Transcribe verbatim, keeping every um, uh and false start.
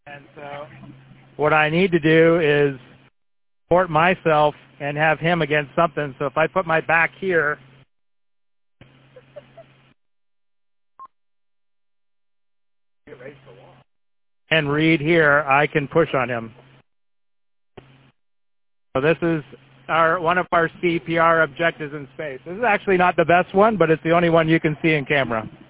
And so what I need to do is support myself and have him against something. So if I put my back here, and read here, I can push on him. So this is our one of our C P R objectives in space. This is actually not the best one, but it's the only one you can see in camera.